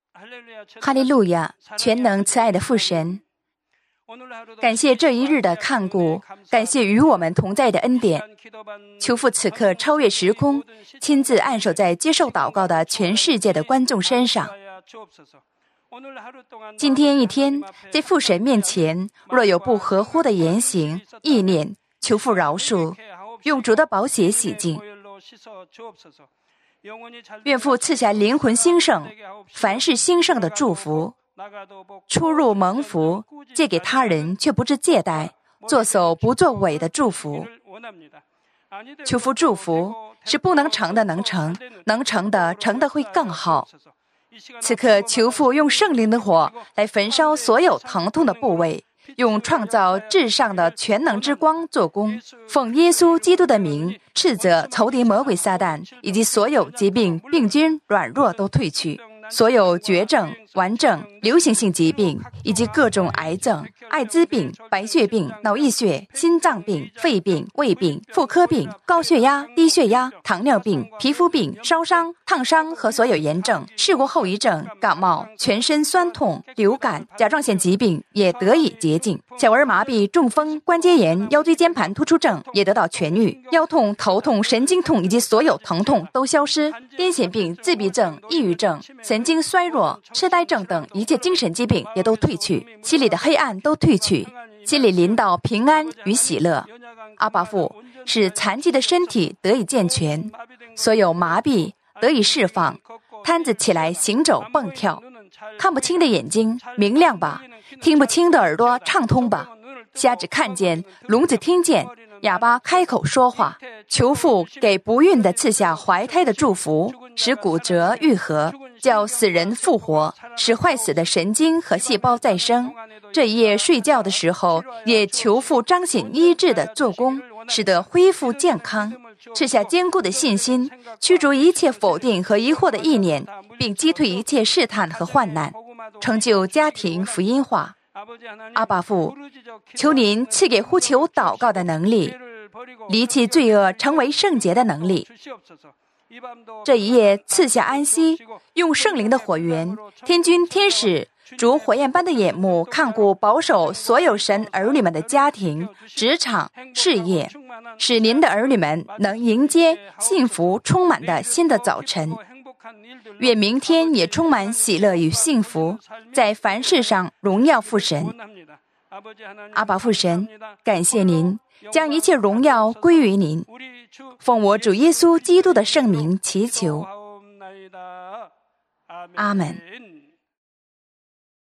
哈利路亚，全能慈爱的父神，感谢这一日的看顾，感谢与我们同在的恩典。求父此刻超越时空，亲自按手在接受祷告的全世界的观众身上。今天一天，在父神面前，若有不合乎的言行、意念，求父饶恕，用主的宝血洗净。愿父赐下灵魂兴盛、凡事兴盛的祝福，出入蒙福，借给他人却不致借贷，作首不作尾的祝福。求父祝福，使不能成的能成，能成的成得会更好。此刻求父用圣灵的火来焚烧所有疼痛的部位，用创造至上的全能之光做工，奉耶稣基督的名斥责仇敌魔鬼撒旦，以及所有疾病、病菌、软弱都退去，所有绝症、顽症、流行性疾病以及各种癌症、艾滋病、白血病、脑溢血、心脏病、肺病、胃病、妇科病、高血压、低血压、糖尿病、皮肤病、烧伤、烫伤和所有炎症、事故后遗症、感冒、全身酸痛、流感、甲状腺疾病也得以洁净。小儿麻痹、中风、关节炎、腰椎间盘突出症也得到痊愈，腰痛、头痛、神经痛以及所有疼痛都消失，癫痫病、自闭症、抑郁症、神经衰弱、痴呆症等一切精神疾病也都退去，心里的黑暗都退去，心里临到平安与喜乐。阿爸父，使残疾的身体得以健全，所有麻痹得以释放，瘫子起来行走蹦跳，看不清的眼睛明亮吧，听不清的耳朵畅通吧，瞎子看见，聋子听见，哑巴开口说话。求父给不孕的赐下怀胎的祝福，使骨折愈合，叫死人复活，使坏死的神经和细胞再生。这一夜睡觉的时候，也求父彰显医治的做工，使得恢复健康，赐下坚固的信心，驱逐一切否定和疑惑的意念，并击退一切试探和患难，成就家庭福音化。阿爸父，求您赐给呼求祷告的能力，离弃罪恶成为圣洁的能力。这一夜赐下安息，用圣灵的火源，天军天使如火焰般的眼目看顾保守所有神儿女们的家庭、职场、事业，使您的儿女们能迎接幸福充满的新的早晨。愿明天也充满喜乐与幸福，在凡事上荣耀父神。阿爸父神，感谢您将一切荣耀归于您，奉我主耶稣基督的圣名祈求，阿们。